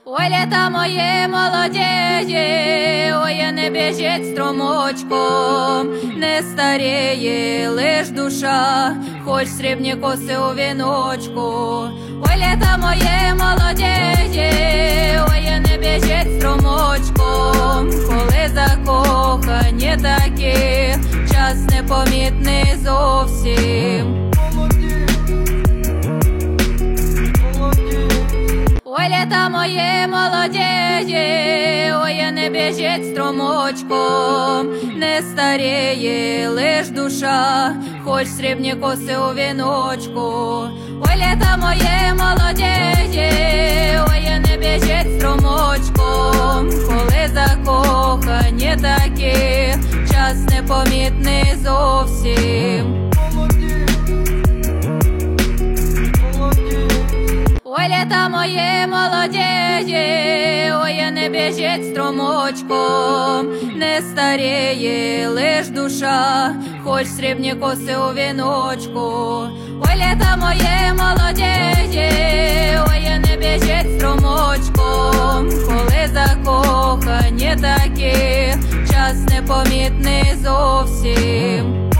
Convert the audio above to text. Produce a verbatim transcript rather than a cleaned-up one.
Ой, літа моє молодеє, ой, не біжить струмочком, не старіє лиш душа, хоч срібні коси у віночку. Ой, літа моє молодеє, ой, не біжить струмочком, коли закохані такі, час непомітний зовсім. Ой, літа моє молодеє, ой, не біжить струмочком, не старіє лиш душа, хоч срібні коси у віночку. Ой, літа моє молодеє, ой, не біжить струмочком, коли закохані такі, час непомітний зовсім. Ой, літа моє молодеє, ой, не біжить струмочком, не старіє лиш душа, хоч срібні коси у віночку. Ой, літа моє молодеє, ой, не біжить струмочком, коли закохані такі, час непомітний зовсім.